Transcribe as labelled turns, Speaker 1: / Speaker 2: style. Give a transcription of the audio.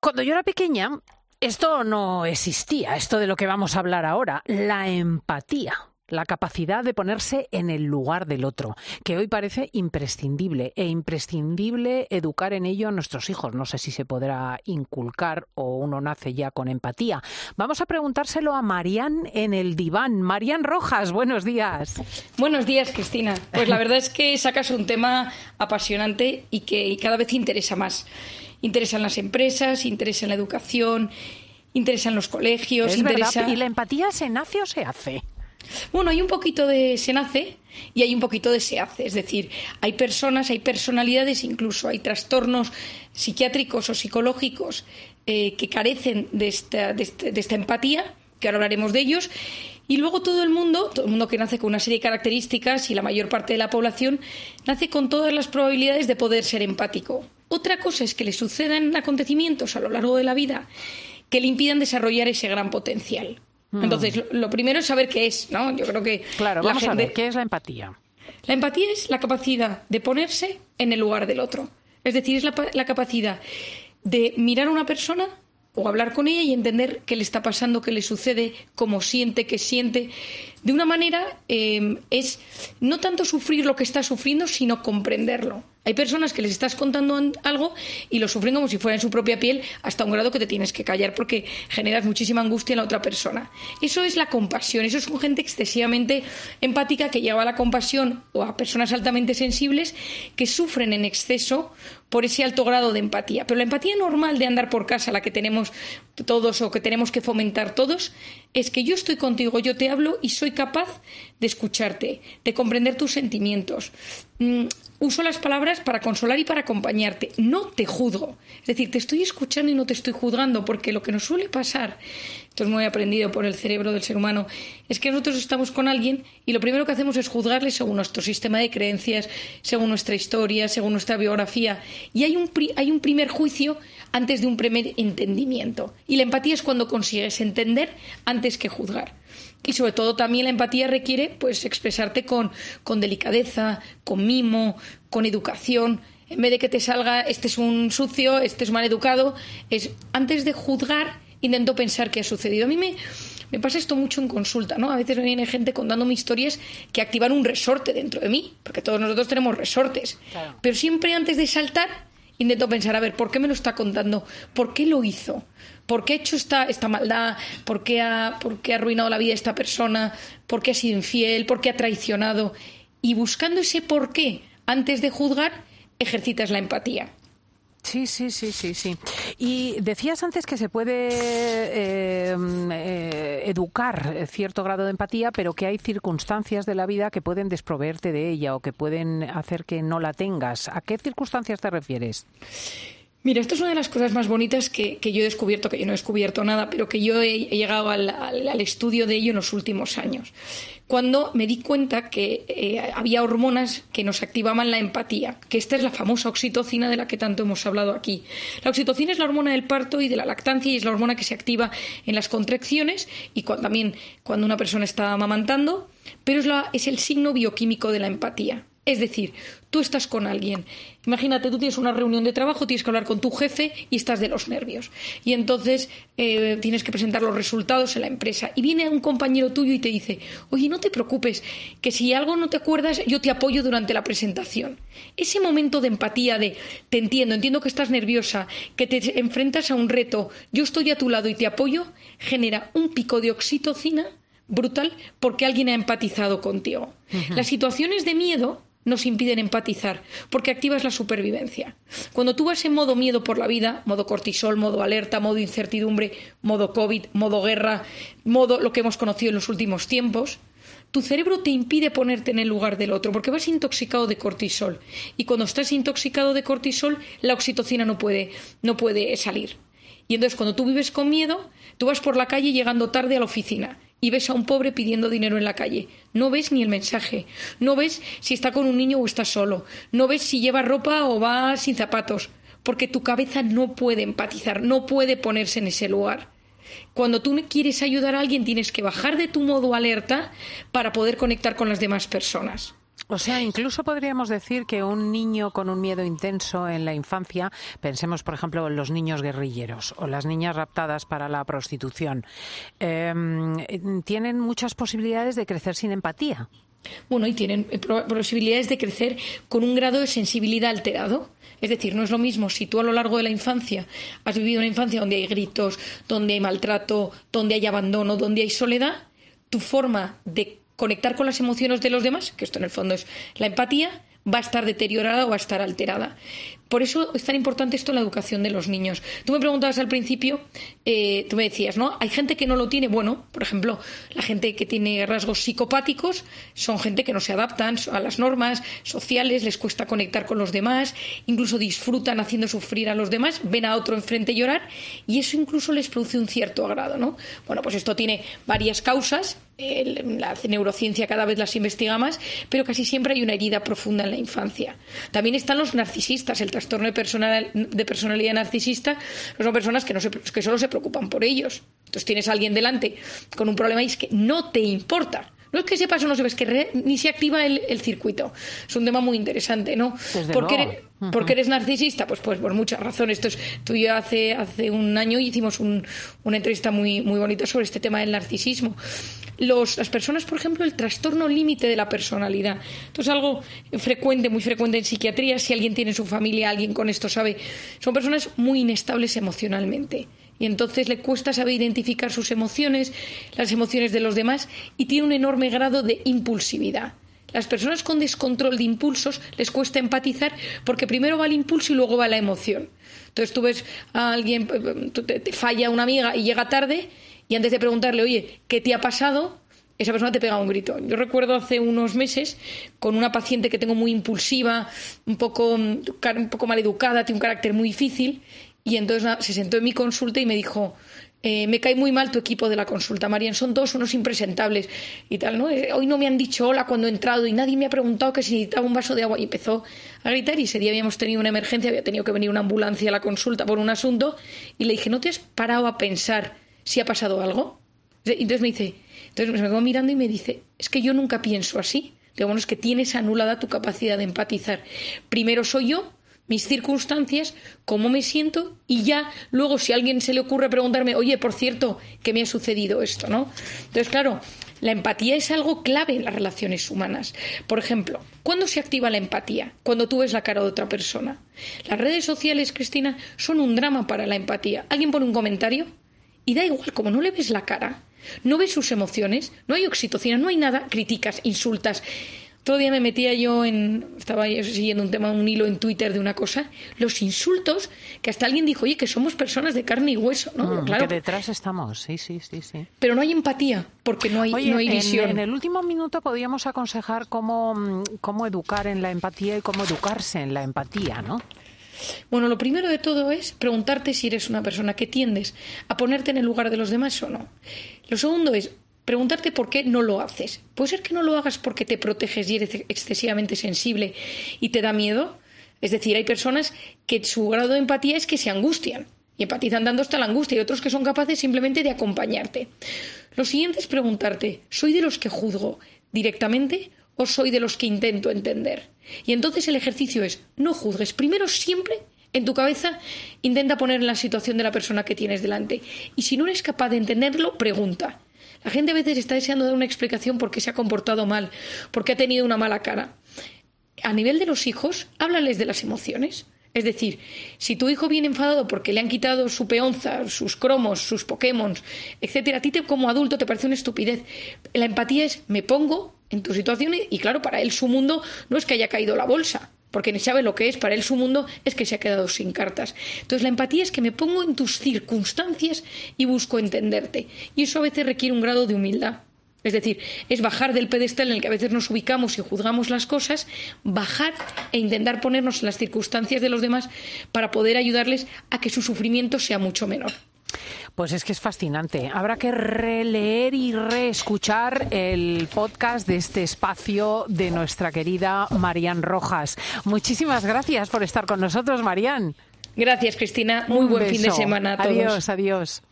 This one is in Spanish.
Speaker 1: Cuando yo era pequeña, esto no existía, esto de lo que vamos a hablar ahora, la empatía. La capacidad de ponerse en el lugar del otro, que hoy parece imprescindible educar en ello a nuestros hijos. No sé si se podrá inculcar o uno nace ya con empatía. Vamos a preguntárselo a Marian en el diván. Marian Rojas, buenos días.
Speaker 2: Buenos días, Cristina. Pues la verdad es que sacas un tema apasionante y que cada vez interesa más. Interesa en las empresas, interesa en la educación, interesa en los colegios.
Speaker 1: Es verdad. ¿Y la empatía se nace o se hace?
Speaker 2: Bueno, hay un poquito de se nace y hay un poquito de se hace. Es decir, hay personas, hay personalidades, incluso hay trastornos psiquiátricos o psicológicos que carecen de esta empatía, que ahora hablaremos de ellos. Y luego todo el mundo que nace con una serie de características, y la mayor parte de la población nace con todas las probabilidades de poder ser empático. Otra cosa es que le sucedan acontecimientos a lo largo de la vida que le impidan desarrollar ese gran potencial. Entonces, lo primero es saber qué es, ¿no? Yo creo que
Speaker 1: claro, vamos a ver, ¿qué es la empatía?
Speaker 2: La empatía es la capacidad de ponerse en el lugar del otro. Es decir, es la capacidad de mirar a una persona o hablar con ella y entender qué le está pasando, qué le sucede, cómo siente, qué siente. De una manera es no tanto sufrir lo que está sufriendo, sino comprenderlo. Hay personas que les estás contando algo y lo sufren como si fuera en su propia piel, hasta un grado que te tienes que callar porque generas muchísima angustia en la otra persona. Eso es la compasión, eso es gente excesivamente empática que lleva a la compasión, o a personas altamente sensibles que sufren en exceso por ese alto grado de empatía. Pero la empatía normal de andar por casa, la que tenemos todos o que tenemos que fomentar todos, es que yo estoy contigo, yo te hablo y soy capaz de escucharte, de comprender tus sentimientos. Uso las palabras para consolar y para acompañarte. No te juzgo. Es decir, te estoy escuchando y no te estoy juzgando, porque lo que nos suele pasar, esto es muy aprendido por el cerebro del ser humano, es que nosotros estamos con alguien y lo primero que hacemos es juzgarle según nuestro sistema de creencias, según nuestra historia, según nuestra biografía. Y hay un primer juicio antes de un primer entendimiento. Y la empatía es cuando consigues entender antes que juzgar. Y sobre todo también la empatía requiere pues expresarte con delicadeza, con mimo, con educación. En vez de que te salga este es un sucio, este es mal educado, es antes de juzgar intento pensar qué ha sucedido. A mí me pasa esto mucho en consulta, ¿no? A veces me viene gente contándome historias que activan un resorte dentro de mí, porque todos nosotros tenemos resortes. Claro. Pero siempre antes de saltar intento pensar, a ver, ¿por qué me lo está contando? ¿Por qué lo hizo? ¿Por qué ha hecho esta maldad? ¿Por qué ha arruinado la vida de esta persona? ¿Por qué ha sido infiel? ¿Por qué ha traicionado? Y buscando ese por qué, antes de juzgar, ejercitas la empatía.
Speaker 1: Sí. Y decías antes que se puede educar cierto grado de empatía, pero que hay circunstancias de la vida que pueden desproveerte de ella o que pueden hacer que no la tengas. ¿A qué circunstancias te refieres?
Speaker 2: Mira, esto es una de las cosas más bonitas que yo he descubierto, que yo no he descubierto nada, pero que yo he llegado al estudio de ello en los últimos años. Cuando me di cuenta que había hormonas que nos activaban la empatía, que esta es la famosa oxitocina de la que tanto hemos hablado aquí. La oxitocina es la hormona del parto y de la lactancia y es la hormona que se activa en las contracciones y también cuando una persona está amamantando, pero es el signo bioquímico de la empatía. Es decir, tú estás con alguien. Imagínate, tú tienes una reunión de trabajo, tienes que hablar con tu jefe y estás de los nervios. Y entonces tienes que presentar los resultados en la empresa. Y viene un compañero tuyo y te dice, oye, no te preocupes, que si algo no te acuerdas, yo te apoyo durante la presentación. Ese momento de empatía de te entiendo que estás nerviosa, que te enfrentas a un reto, yo estoy a tu lado y te apoyo, genera un pico de oxitocina brutal porque alguien ha empatizado contigo. Uh-huh. Las situaciones de miedo nos impiden empatizar porque activas la supervivencia. Cuando tú vas en modo miedo por la vida, modo cortisol, modo alerta, modo incertidumbre, modo COVID, modo guerra, modo lo que hemos conocido en los últimos tiempos, tu cerebro te impide ponerte en el lugar del otro porque vas intoxicado de cortisol. Y cuando estás intoxicado de cortisol, la oxitocina no puede salir. Y entonces cuando tú vives con miedo, tú vas por la calle llegando tarde a la oficina y ves a un pobre pidiendo dinero en la calle. No ves ni el mensaje, no ves si está con un niño o está solo, no ves si lleva ropa o va sin zapatos, porque tu cabeza no puede empatizar, no puede ponerse en ese lugar. Cuando tú quieres ayudar a alguien tienes que bajar de tu modo alerta para poder conectar con las demás personas.
Speaker 1: O sea, incluso podríamos decir que un niño con un miedo intenso en la infancia, pensemos por ejemplo en los niños guerrilleros o las niñas raptadas para la prostitución, tienen muchas posibilidades de crecer sin empatía.
Speaker 2: Bueno, y tienen posibilidades de crecer con un grado de sensibilidad alterado. Es decir, no es lo mismo si tú a lo largo de la infancia has vivido una infancia donde hay gritos, donde hay maltrato, donde hay abandono, donde hay soledad, tu forma de conectar con las emociones de los demás, que esto en el fondo es la empatía, va a estar deteriorada o va a estar alterada. Por eso es tan importante esto en la educación de los niños. Tú me preguntabas al principio, tú me decías, ¿no? Hay gente que no lo tiene. Bueno, por ejemplo, la gente que tiene rasgos psicopáticos son gente que no se adaptan a las normas sociales, les cuesta conectar con los demás, incluso disfrutan haciendo sufrir a los demás, ven a otro enfrente llorar y eso incluso les produce un cierto agrado, ¿no? Bueno, pues esto tiene varias causas. La neurociencia cada vez las investiga más, pero casi siempre hay una herida profunda en la infancia. También están los narcisistas, el trastorno de personalidad narcisista, son personas que solo se preocupan por ellos. Entonces tienes a alguien delante con un problema y es que no te importa. No es que sepas o no sepas, que ni se activa el circuito. Es un tema muy interesante, ¿no? ¿Por qué eres narcisista? Pues por muchas razones. Tú y yo hace un año hicimos una entrevista muy, muy bonita sobre este tema del narcisismo. Las personas, por ejemplo, el trastorno límite de la personalidad. Esto es algo frecuente, muy frecuente en psiquiatría. Si alguien tiene en su familia, alguien con esto sabe. Son personas muy inestables emocionalmente. Y entonces le cuesta saber identificar sus emociones, las emociones de los demás, y tiene un enorme grado de impulsividad. Las personas con descontrol de impulsos les cuesta empatizar porque primero va el impulso y luego va la emoción. Entonces tú ves a alguien, te falla una amiga y llega tarde y antes de preguntarle, oye, ¿qué te ha pasado?, esa persona te pega un grito. Yo recuerdo hace unos meses con una paciente que tengo muy impulsiva, un poco maleducada, tiene un carácter muy difícil. Y entonces se sentó en mi consulta y me dijo, me cae muy mal tu equipo de la consulta, Marian, son todos unos impresentables y tal, ¿no? Hoy no me han dicho hola cuando he entrado y nadie me ha preguntado que si necesitaba un vaso de agua. Y empezó a gritar y ese día habíamos tenido una emergencia, había tenido que venir una ambulancia a la consulta por un asunto y le dije, ¿no te has parado a pensar si ha pasado algo? Entonces me quedó mirando y me dice, es que yo nunca pienso así. Digo, bueno, es que tienes anulada tu capacidad de empatizar. Primero soy yo, mis circunstancias, cómo me siento y ya luego si a alguien se le ocurre preguntarme, oye, por cierto, ¿qué me ha sucedido esto?, ¿no? Entonces, claro, la empatía es algo clave en las relaciones humanas. Por ejemplo, ¿cuándo se activa la empatía? Cuando tú ves la cara de otra persona. Las redes sociales, Cristina, son un drama para la empatía. Alguien pone un comentario y da igual, como no le ves la cara, no ves sus emociones, no hay oxitocina, no hay nada, criticas, insultas. Todo día me metía estaba siguiendo un hilo en Twitter de una cosa, los insultos, que hasta alguien dijo, oye, que somos personas de carne y hueso, ¿no? Claro,
Speaker 1: que detrás estamos, sí.
Speaker 2: Pero no hay empatía, porque no hay visión.
Speaker 1: En el último minuto podríamos aconsejar cómo educar en la empatía y cómo educarse en la empatía, ¿no?
Speaker 2: Bueno, lo primero de todo es preguntarte si eres una persona que tiendes a ponerte en el lugar de los demás o no. Lo segundo es preguntarte por qué no lo haces. ¿Puede ser que no lo hagas porque te proteges y eres excesivamente sensible y te da miedo? Es decir, hay personas que su grado de empatía es que se angustian y empatizan dando hasta la angustia y otros que son capaces simplemente de acompañarte. Lo siguiente es preguntarte, ¿soy de los que juzgo directamente o soy de los que intento entender? Y entonces el ejercicio es, no juzgues. Primero siempre en tu cabeza intenta poner en la situación de la persona que tienes delante. Y si no eres capaz de entenderlo, pregunta. La gente a veces está deseando dar una explicación por qué se ha comportado mal, por qué ha tenido una mala cara. A nivel de los hijos, háblales de las emociones. Es decir, si tu hijo viene enfadado porque le han quitado su peonza, sus cromos, sus Pokémon, etcétera, a ti como adulto te parece una estupidez. La empatía es, me pongo en tu situación y claro, para él su mundo no es que haya caído la bolsa, porque ni sabe lo que es, para él su mundo es que se ha quedado sin cartas. Entonces la empatía es que me pongo en tus circunstancias y busco entenderte. Y eso a veces requiere un grado de humildad. Es decir, es bajar del pedestal en el que a veces nos ubicamos y juzgamos las cosas, bajar e intentar ponernos en las circunstancias de los demás para poder ayudarles a que su sufrimiento sea mucho menor.
Speaker 1: Pues es que es fascinante. Habrá que releer y reescuchar el podcast de este espacio de nuestra querida Marian Rojas. Muchísimas gracias por estar con nosotros, Marian.
Speaker 2: Gracias, Cristina. Muy buen fin de semana a todos.
Speaker 1: Adiós.